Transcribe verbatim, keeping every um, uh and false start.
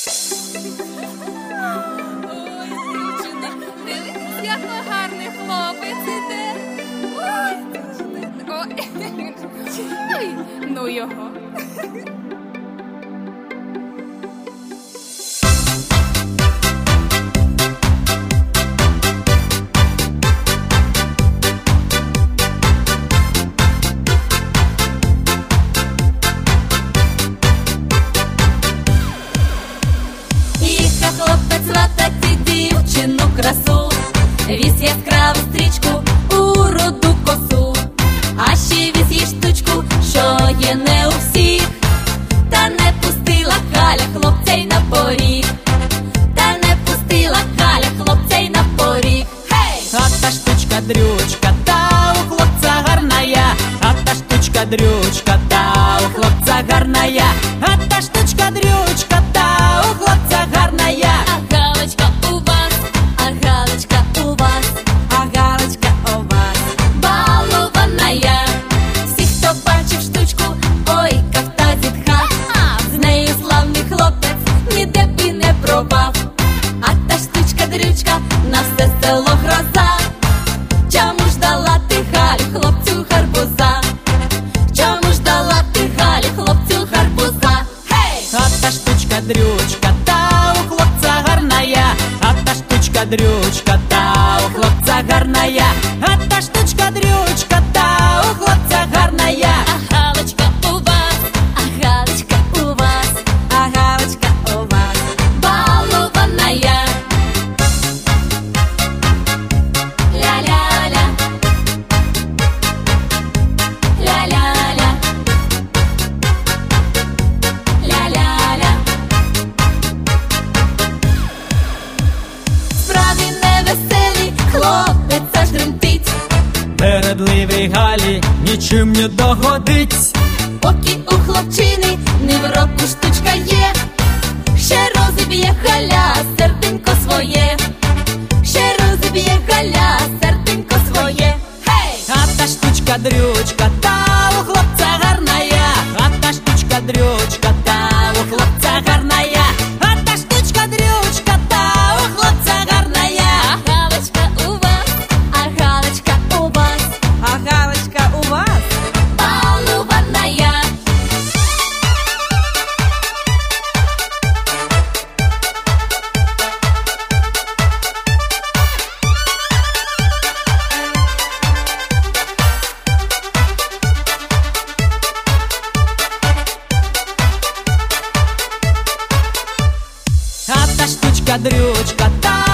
Ой, дівчина, дивись, який гарний хлопець іде. Ой, дівчина. Ой, ой, ну його. Хлопець сватати дівчину красу, віз яскраву стрічку у руду косу, а ще віз їй штучку, що є не у всіх. Та не пустила Галя хлопця й на поріг, та не пустила Галя хлопця й на поріг. Гей! А та штучка дрючка, та у хлопця гарная, а та штучка дрючка, та у хлопця гарная, а та штучка дрючка, та у хлопця гарная. А Галочка у вас, а Галочка у вас, А Галочка у вас балованная. Всі, хто бачив штучку, ой, як та зітхав. З нею славний хлопець ніде б і не пропав. А та штучка-дрючка на все село гроза. Чому ж дала ти Галю хлопцю гарбуза? Чому ж дала ти Галю хлопцю гарбуза? Гей! А та штучка дрючка, та у хлопця гарная, а та штучка дрючка, та у хлопця гарная, а та штучка дрючка, та у хлопця гарная. А Галочка у вас, а Галочка у вас, А Галочка у вас балованная. Ля-ля-ля, ля-ля-ля, ля-ля-ля. Справді невеселі, хлопець аж тремтить. Вередливій Галі нічим не догодить. Поки у хлопчини не в року штучка є, ще розіб'є Галя серденько своє, ще розіб'є Галя серденько своє. Гей! А та штучка дрючка, та у хлопця гарная, а та штучка дрючка, та у хлопця гарная, а та штучка дрючка, та у хлопця гарная. А Галочка у вас, а Галочка у вас А Галочка у вас балованная. А та штучка дрючка, та